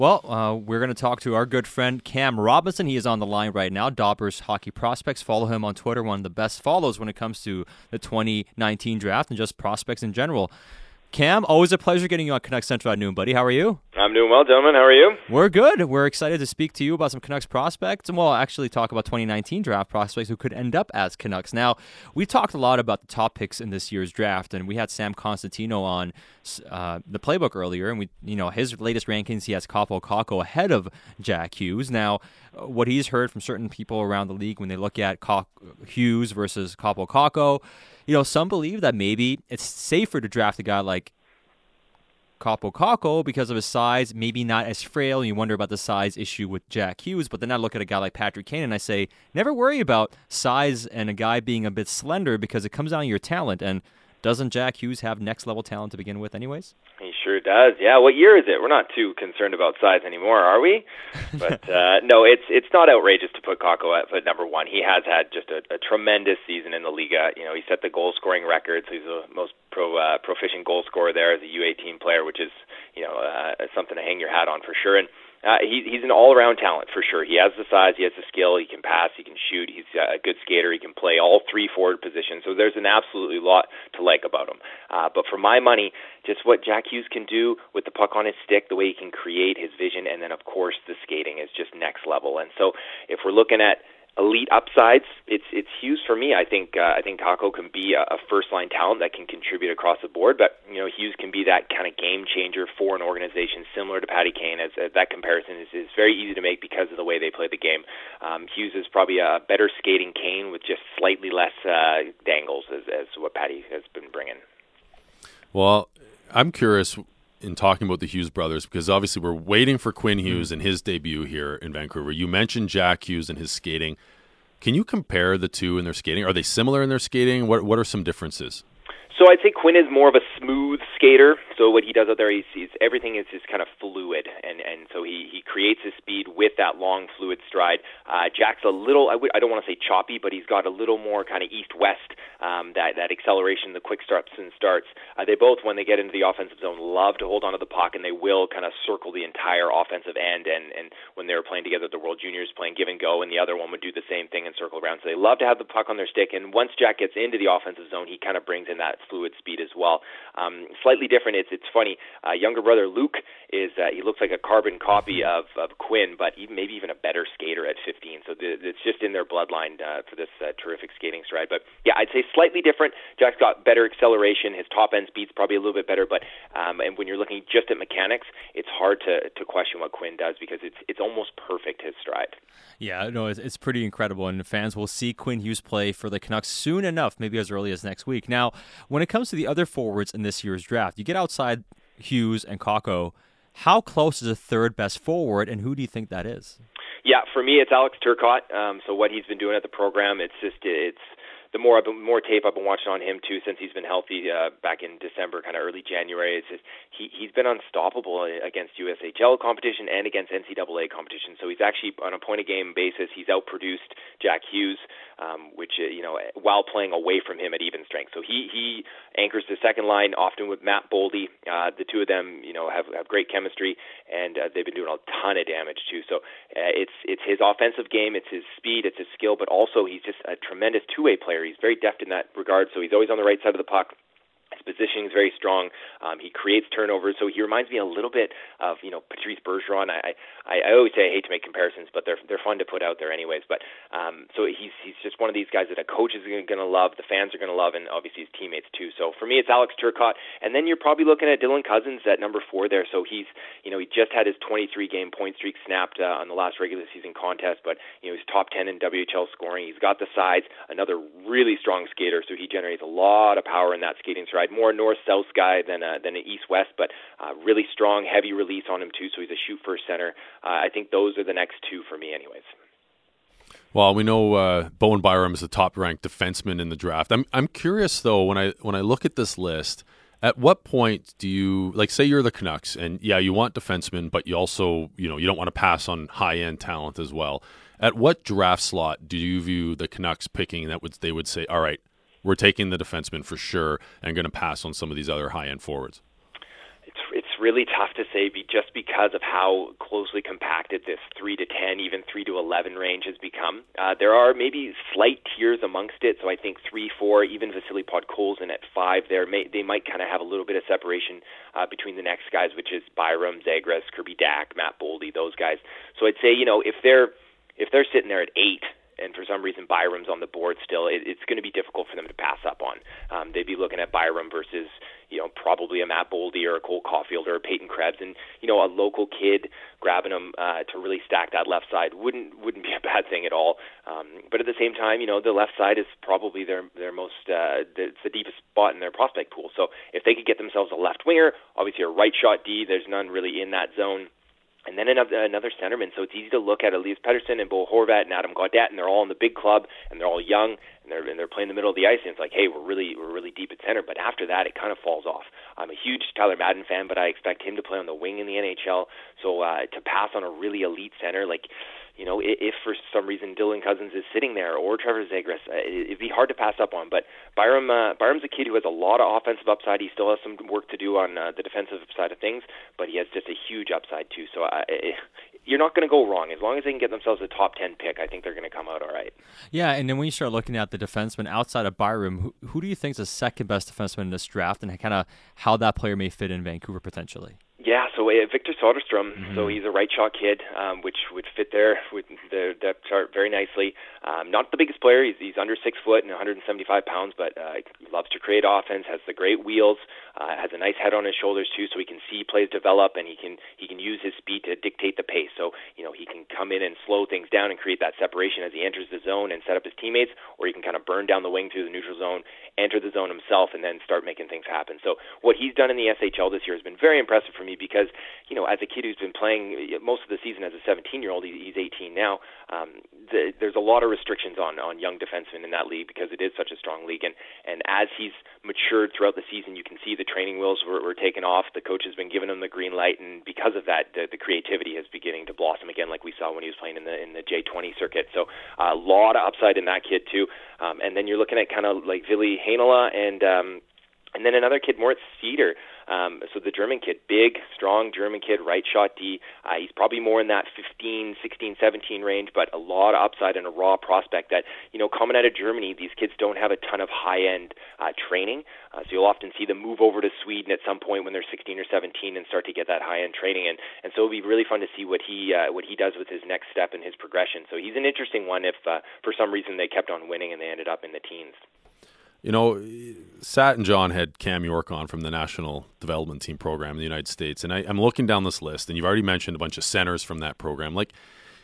Well, we're going to talk to our good friend Cam Robinson. He is on the line right now. Daubers Hockey Prospects. Follow him on Twitter. One of the best follows when it comes to the 2019 draft and just prospects in general. Cam, always a pleasure getting you on Canucks Central at noon, buddy. How are you? I'm doing well, gentlemen. How are you? We're good. We're excited to speak to you about some Canucks prospects, and we'll actually talk about 2019 draft prospects who could end up as Canucks. Now, we talked a lot about the top picks in this year's draft, and we had Sam Constantino on the playbook earlier, and his latest rankings, he has Kaapo Kakko ahead of Jack Hughes. Now, what he's heard from certain people around the league when they look at Hughes versus Kaapo Kakko, some believe that maybe it's safer to draft a guy like Kaapo Kakko because of his size, maybe not as frail. You wonder about the size issue with Jack Hughes, but then I look at a guy like Patrick Kane and I say, never worry about size and a guy being a bit slender because it comes down to your talent. And doesn't Jack Hughes have next-level talent to begin with anyways? He sure does. Yeah, what year is it? We're not too concerned about size anymore, are we? But no, it's not outrageous to put Kakko at number one. He has had just a tremendous season in the Liga. He set the goal-scoring record, so he's the most proficient goal scorer there as a U18 player, which is something to hang your hat on for sure. And he's an all-around talent for sure. He has the size, he has the skill, he can pass, he can shoot, he's a good skater, he can play all three forward positions. So there's an absolutely lot to like about him. But for my money, just what Jack Hughes can do with the puck on his stick, the way he can create his vision, and then of course the skating is just next level. And so if we're looking at elite upsides, it's Hughes for me. I think Kakko can be a first-line talent that can contribute across the board, but Hughes can be that kind of game changer for an organization similar to Patty Kane. As that comparison is very easy to make because of the way they play the game. Hughes is probably a better skating Kane with just slightly less dangles as what Patty has been bringing. Well, I'm curious in talking about the Hughes brothers, because obviously we're waiting for Quinn Hughes and his debut here in Vancouver. You mentioned Jack Hughes and his skating. Can you compare the two in their skating? Are they similar in their skating? What are some differences? So I'd say Quinn is more of a smooth skater. So what he does out there, everything is just kind of fluid, and so he creates his speed with that long, fluid stride. Jack's a little, I don't want to say choppy, but he's got a little more kind of east-west, that acceleration, the quick stops and starts. They both, when they get into the offensive zone, love to hold onto the puck, and they will kind of circle the entire offensive end. And when they were playing together at the World Juniors, playing give and go, and the other one would do the same thing and circle around. So they love to have the puck on their stick, and once Jack gets into the offensive zone, he kind of brings in that fluid speed as well. Slightly different. It's funny. Younger brother Luke he looks like a carbon copy of Quinn, but maybe even a better skater at 15. So it's just in their bloodline for this terrific skating stride. But yeah, I'd say slightly different. Jack's got better acceleration. His top end speed's probably a little bit better. But and when you're looking just at mechanics, it's hard to question what Quinn does because it's almost perfect, his stride. Yeah, no, it's pretty incredible, and fans will see Quinn Hughes play for the Canucks soon enough, maybe as early as next week. Now, when it comes to the other forwards in this year's draft, you get outside Hughes and Kakko. How close is a third best forward, and who do you think that is? Yeah, for me, it's Alex Turcotte. So what he's been doing at the program, it's the more tape I've been watching on him too since he's been healthy back in December, kind of early January. It's just he's been unstoppable against USHL competition and against NCAA competition. So he's actually on a point of game basis, he's outproduced Jack Hughes, which while playing away from him at even strength. So he anchors the second line often with Matt Boldy. The two of them have great chemistry, and they've been doing a ton of damage too. So it's his offensive game, it's his speed, it's his skill, but also he's just a tremendous two-way player. He's very deft in that regard, so he's always on the right side of the puck. His positioning is very strong. He creates turnovers, so he reminds me a little bit of Patrice Bergeron. I always say I hate to make comparisons, but they're fun to put out there anyways. But so he's just one of these guys that a coach is going to love, the fans are going to love, and obviously his teammates too. So for me, it's Alex Turcotte, and then you're probably looking at Dylan Cousins at number 4 there. So he just had his 23-game point streak snapped on the last regular season contest, but he's top 10 in WHL scoring. He's got the size, another really strong skater, so he generates a lot of power in that skating stride. More north-south guy than an east-west, but really strong, heavy release on him too, so he's a shoot-first center. I think those are the next two for me anyways. Well, we know Bowen Byram is the top-ranked defenseman in the draft. I'm curious, though, when I look at this list, at what point do you, say you're the Canucks, and yeah, you want defensemen, but you also, you don't want to pass on high-end talent as well. At what draft slot do you view the Canucks picking they would say, all right, we're taking the defenseman for sure and going to pass on some of these other high-end forwards? It's really tough to say just because of how closely compacted this 3 to 10, even 3 to 11 range has become. There are maybe slight tiers amongst it, so I think 3, 4, even Vasily Podkolzin at 5 there, they might kind of have a little bit of separation between the next guys, which is Byram, Zegras, Kirby Dack, Matt Boldy, those guys. So I'd say, if they're sitting there at 8, and for some reason Byram's on the board still, it's going to be difficult for them to pass up on. They'd be looking at Byram versus, probably a Matt Boldy or a Cole Caulfield or a Peyton Krebs, and a local kid grabbing them to really stack that left side wouldn't be a bad thing at all. But at the same time, the left side is probably their most it's the deepest spot in their prospect pool. So if they could get themselves a left winger, obviously a right shot D, there's none really in that zone. And then another centerman, so it's easy to look at Elias Pettersson and Bo Horvat and Adam Gaudette, and they're all in the big club, and they're all young, and they're playing the middle of the ice, and it's like, hey, we're really deep at center. But after that, it kind of falls off. I'm a huge Tyler Madden fan, but I expect him to play on the wing in the NHL. So to pass on a really elite center, if for some reason Dylan Cousins is sitting there or Trevor Zegras, it'd be hard to pass up on. But Byram's a kid who has a lot of offensive upside. He still has some work to do on the defensive side of things, but he has just a huge upside too. So you're not going to go wrong. As long as they can get themselves a top 10 pick, I think they're going to come out all right. Yeah, and then when you start looking at the defensemen outside of Byram, who do you think is the second best defenseman in this draft, and kind of how that player may fit in Vancouver potentially? Yeah, so Victor Soderstrom, so he's a right shot kid, which would fit there with the depth chart very nicely. Not the biggest player, he's under 6 foot and 175 pounds, but loves to create offense, has the great wheels, has a nice head on his shoulders too, so he can see plays develop, and he can use his speed to dictate the pace. So he can come in and slow things down and create that separation as he enters the zone and set up his teammates, or he can kind of burn down the wing through the neutral zone, enter the zone himself, and then start making things happen. So what he's done in the SHL this year has been very impressive for me because, as a kid who's been playing most of the season as a 17-year-old, he's 18 now, there's a lot of restrictions on young defensemen in that league because it is such a strong league. And as he's matured throughout the season, you can see the training wheels were taken off. The coach has been giving him the green light, and because of that, the creativity is beginning to blossom again, like we saw when he was playing in the J20 circuit. So a lot of upside in that kid too. And then you're looking at kind of like Ville Heinola and then another kid, Moritz Seider. So the German kid, big, strong German kid, right shot D. He's probably more in that 15, 16, 17 range, but a lot of upside and a raw prospect that, coming out of Germany, these kids don't have a ton of high-end training. So you'll often see them move over to Sweden at some point when they're 16 or 17 and start to get that high-end training. And so it'll be really fun to see what he does with his next step in his progression. So he's an interesting one if for some reason they kept on winning and they ended up in the teens. Sat and John had Cam York on from the National Development Team program in the United States, and I'm looking down this list, and you've already mentioned a bunch of centers from that program. Like,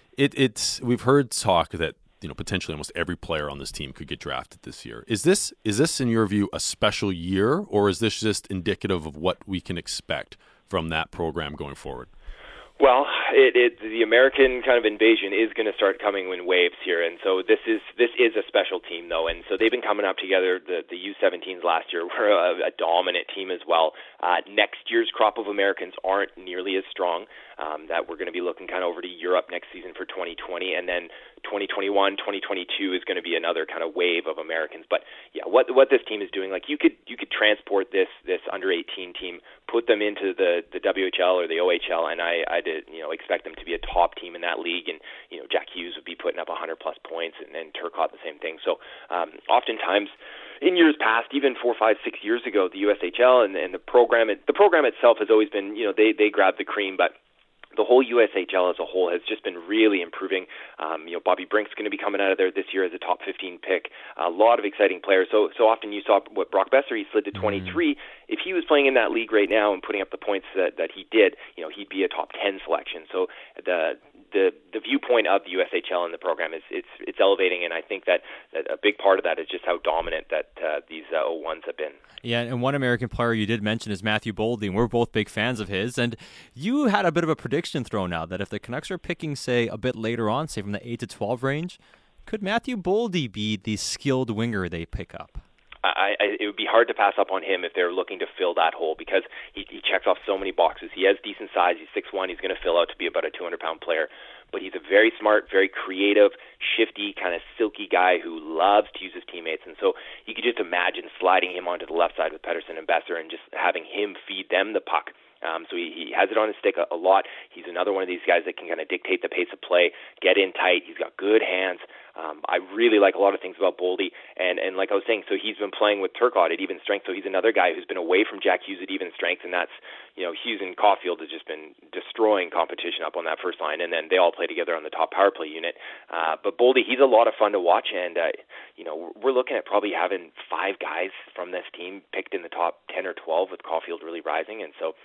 we've heard talk that potentially almost every player on this team could get drafted this year. Is this in your view a special year, or is this just indicative of what we can expect from that program going forward? Well, the American kind of invasion is going to start coming in waves here, and so this is a special team though, and so they've been coming up together. The U17s last year were a dominant team as well. Next year's crop of Americans aren't nearly as strong. That we're going to be looking kind of over to Europe next season for 2020, and then 2021, 2022 is going to be another kind of wave of Americans. But yeah, what this team is doing, like you could transport this under 18 team, put them into the WHL or the OHL, and I did expect them to be a top team in that league, and Jack Hughes would be putting up 100+ points, and Turcotte the same thing. So oftentimes in years past, even 4, 5, 6 years ago, the USHL and the program itself has always been they grab the cream, but the whole USHL as a whole has just been really improving. Bobby Brink's going to be coming out of there this year as a top 15 pick. A lot of exciting players. So often you saw what Brock Besser, he slid to 23. If he was playing in that league right now and putting up the points that he did, he'd be a top 10 selection. So the viewpoint of the USHL in the program it's elevating, and I think that a big part of that is just how dominant that these O1s have been. Yeah, and one American player you did mention is Matthew Boldy, and we're both big fans of his. And you had a bit of a prediction thrown out that if the Canucks are picking, say, a bit later on, say from the 8 to 12 range, could Matthew Boldy be the skilled winger they pick up? It would be hard to pass up on him if they're looking to fill that hole because he checks off so many boxes. He has decent size. He's 6'1". He's going to fill out to be about a 200-pound player. But he's a very smart, very creative, shifty, kind of silky guy who loves to use his teammates. And so you could just imagine sliding him onto the left side with Pettersson and Besser and just having him feed them the puck. So he has it on his stick a lot. He's another one of these guys that can kind of dictate the pace of play, get in tight. He's got good hands. I really like a lot of things about Boldy, and like I was saying, so he's been playing with Turcotte at even strength, so he's another guy who's been away from Jack Hughes at even strength, and that's, Hughes and Caulfield has just been destroying competition up on that first line, and then they all play together on the top power play unit. But Boldy, he's a lot of fun to watch, and we're looking at probably having 5 guys from this team picked in the top 10 or 12, with Caulfield really rising, and so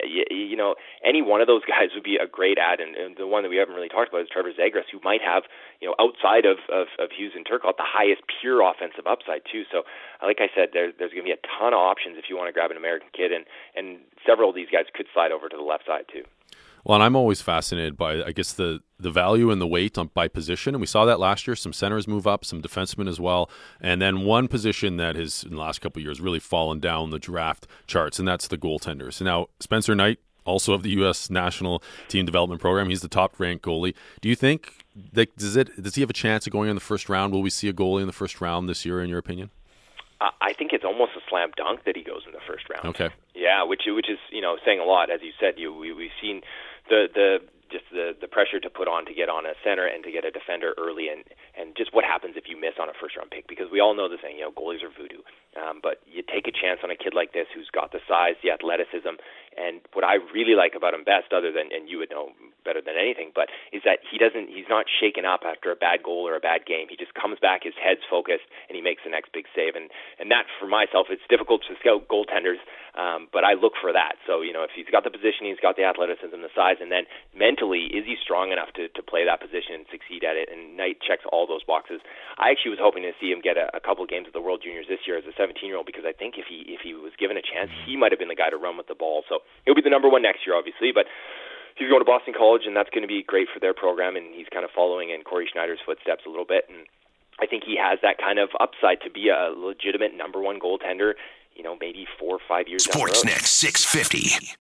any one of those guys would be a great add, and the one that we haven't really talked about is Trevor Zegras, who might have, outside of Hughes and Turcotte, the highest pure offensive upside too. So, like I said, there's going to be a ton of options if you want to grab an American kid, and several of these guys could slide over to the left side too. Well, and I'm always fascinated by, I guess, the value and the weight by position. And we saw that last year. Some centers move up, some defensemen as well. And then one position that has, in the last couple of years, really fallen down the draft charts, and that's the goaltenders. And now, Spencer Knight, also of the U.S. National Team Development Program, he's the top-ranked goalie. Do you think, does he have a chance of going in the first round? Will we see a goalie in the first round this year, in your opinion? I think it's almost a slam dunk that he goes in the first round. Okay. Yeah, which is saying a lot. As you said, we've seen the pressure to put on to get on a center and to get a defender early, and just what happens if you miss on a first round pick, because we all know the saying, goalies are voodoo. But you take a chance on a kid like this who's got the size, the athleticism, and what I really like about him best, other than, and you would know better than anything, but is that he's not shaken up after a bad goal or a bad game. He just comes back, his head's focused, and he makes the next big save. And that, for myself, it's difficult to scout goaltenders, but I look for that. So, if he's got the position, he's got the athleticism, the size, and then mentally, is he strong enough to play that position and succeed at it? And Knight checks all those boxes. I actually was hoping to see him get a couple of games of the World Juniors this year as a 17-year-old, because I think if he was given a chance, he might have been the guy to run with the ball. So he'll be the number one next year, obviously, but he's going to Boston College, and that's going to be great for their program, and he's kind of following in Corey Schneider's footsteps a little bit, and I think he has that kind of upside to be a legitimate number one goaltender, maybe 4 or 5 years down the road. Sportsnet 650.